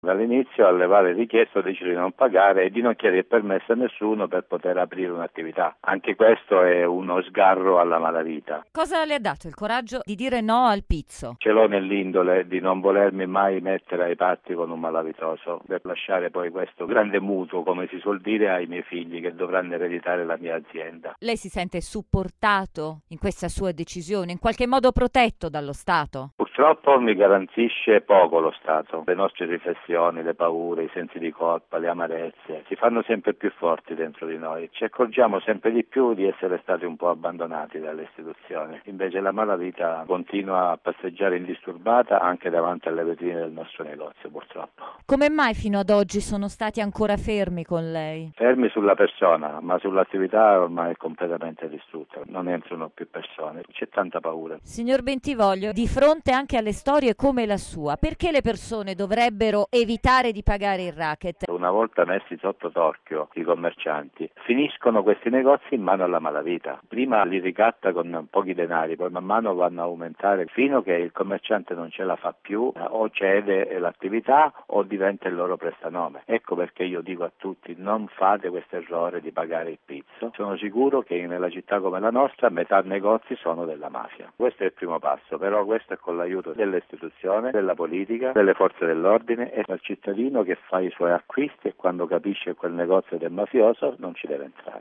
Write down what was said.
Dall'inizio alle varie richieste ho deciso di non pagare e di non chiedere permesso a nessuno per poter aprire un'attività. Anche questo è uno sgarro alla malavita. Cosa le ha dato il coraggio di dire no al pizzo? Ce l'ho nell'indole di non volermi mai mettere ai patti con un malavitoso, per lasciare poi questo grande mutuo, come si suol dire, ai miei figli che dovranno ereditare la mia azienda. Lei si sente supportato in questa sua decisione, in qualche modo protetto dallo Stato? Purtroppo mi garantisce poco lo Stato. Le nostre riflessioni, le paure, i sensi di colpa, le amarezze si fanno sempre più forti dentro di noi. Ci accorgiamo sempre di più di essere stati un po' abbandonati dalle istituzioni. Invece la malavita continua a passeggiare indisturbata anche davanti alle vetrine del nostro negozio, purtroppo. Come mai fino ad oggi sono stati ancora fermi con lei? Fermi sulla persona, ma sull'attività ormai è completamente distrutta. Non entrano più persone, c'è tanta paura. Signor Bentivoglio, di fronte anche alle storie come la sua, perché le persone dovrebbero evitare di pagare il racket? Una volta messi sotto torchio i commercianti, finiscono questi negozi in mano alla malavita. Prima li ricatta con pochi denari, poi man mano vanno a aumentare fino che il commerciante non ce la fa più, o cede l'attività o diventa il loro prestanome. Ecco perché io dico a tutti: non fate questo errore di pagare il pizzo. Sono sicuro che nella città come la nostra metà negozi sono della mafia. Questo è il primo passo, però questo è con l'aiuto delle istituzioni, della politica, delle forze dell'ordine e del cittadino che fa i suoi acquisti e quando capisce che quel negozio è del mafioso non ci deve entrare.